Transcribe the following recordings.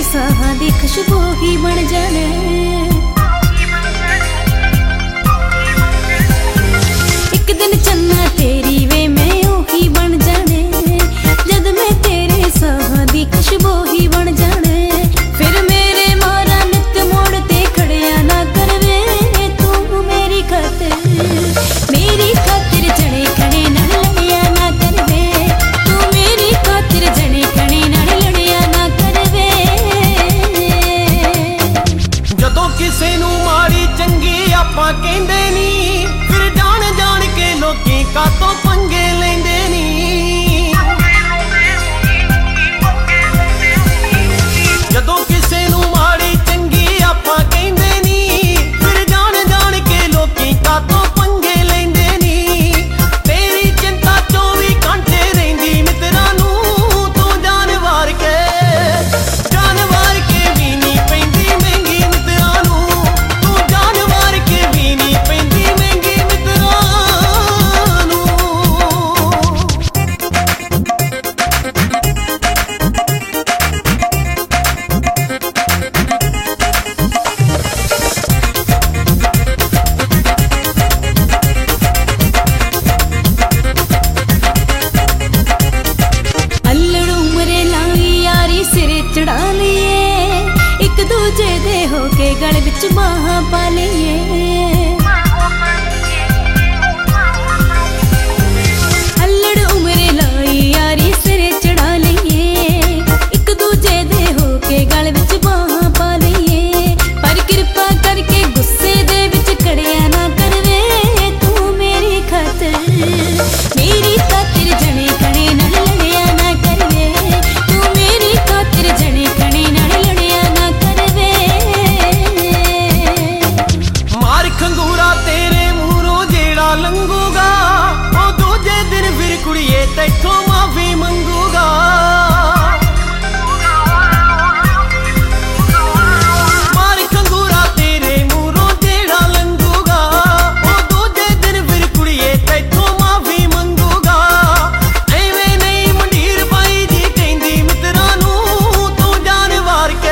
साहां दी खुशबू ही बन जाने। एक दिन चन्ना तेरी वे मैं ओही बन जाने, जद मैं तेरे साहां दी खुशबू ही बन जाने। फिर मेरे मारा नित मोड़ ते खड़िया ना करवे, तू मेरी खातिर जने खड़े नाल लड़िया ना करवे, तू मेरी खातिर जने खड़े नाल लड़िया ना करवे। जदों किसे नू माड़ी चंगी आपां कहंदे नी, फिर जान जान के लोकी कातों पंगे लैंदे नी। जदों किसे नू माड़ी चंगी आपां कहंदे नी, फिर जान जान के लोकी कातों पंगे लैंदे नी। तेरी चिंता 24 घंटे रहिंदी मित्रा नू, तू जान वार के भी नहीं पैंदी महंगी मित्रा नू, तू जान वार के भी नहीं पैंदी महंगी मित्रा नू। अल्लड़ उमरे लाई यारी सिरे चढ़ा लिए, एक दूजे दे होके गल विच बाहां पा लिए। अल्लड़ उमरे लाई यारी सिरे चढ़ा लिए, एक दूजे दे होके गल विच बाहां पा लिए। पर कृपा करके गुस्से दे विच खड़िया ना करवे, तू मेरी खातिर जने खड़े नाल लड़िया ना करवे, तू मेरी खातिर जने खड़े नाल लड़िया ना करवे। मार खंगूरा तेरे मूरों जेड़ा लंघूगा, ओ दूजे दिन फिर कुड़िए तैथों माफी मंगूगा। मार खंगूरा तेरे मूरों जेड़ा लंघूगा, ओ दूजे दिन फिर कुड़िए तैथों माफी मंगूगा। एवें नहीं मंडीर पाई जी कहंदी मित्रा नू, तू जान वार के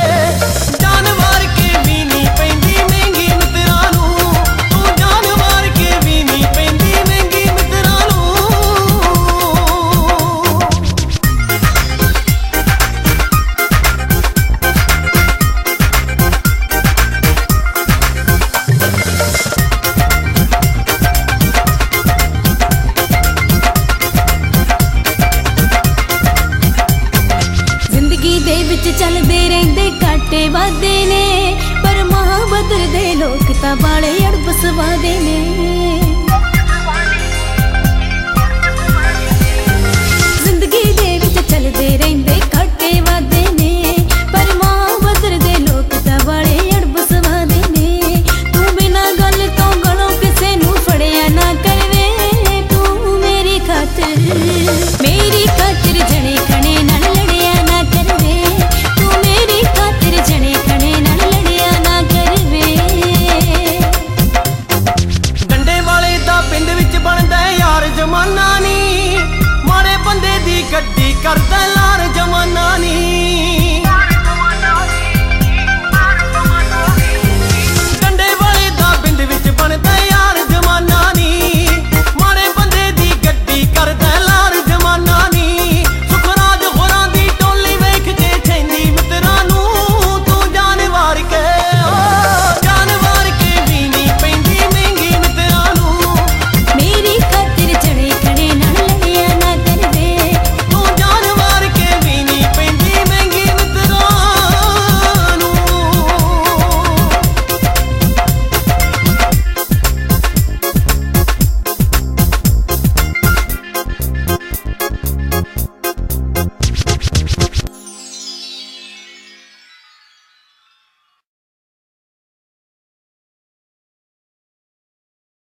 भी नहीं पैंदी महंगी मित्रा नू, तू जान वार के भी नहीं पैंदी महंगी मित्रा नू। जिंदगी दे विच चलदे रहिंदे घाटे वादे ने, पर महाबदर दे लोक तां बाले अड़ब सवादे ने। जिंदगी दे विच चलदे रहिंदे घाटे वादे ने, पर महाबदर दे लोक तां बाले अड़ब सवादे ने। तू बिना गल तो गलों किसे नू फड़िया ना करवे, तू मेरी खातिर जने खड़े नाल लड़िया ना करवे, तू मेरी खातिर जने खड़े नाल लड़िया ना करवे। डंडे वाले दा पिंड विच बनदा यार जमाना नी, माड़े बंदे दी गड्डी करदा लार जमाना नी।